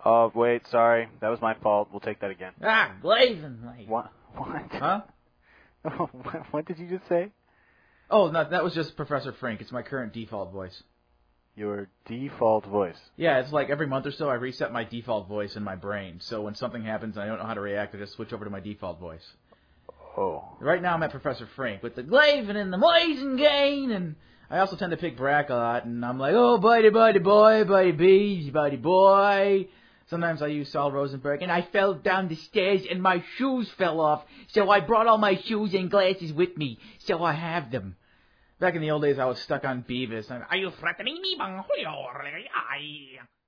Oh, wait, sorry. That was my fault. We'll take that again. Glazing. Like. What? Huh? What did you just say? Oh, no, that was just Professor Frink. It's my current default voice. Your default voice. Yeah, it's like every month or so I reset my default voice in my brain. So when something happens and I don't know how to react, I just switch over to my default voice. Oh. Right now I'm at Professor Frink with the Glavin and the Moisengane, and I also tend to pick Brack a lot, and I'm like, oh, buddy, buddy, boy, buddy, bees, buddy, boy. Sometimes I use Saul Rosenberg, and I fell down the stairs and my shoes fell off, so I brought all my shoes and glasses with me, so I have them. Back in the old days, I was stuck on Beavis. Are you threatening me, Bang Julio?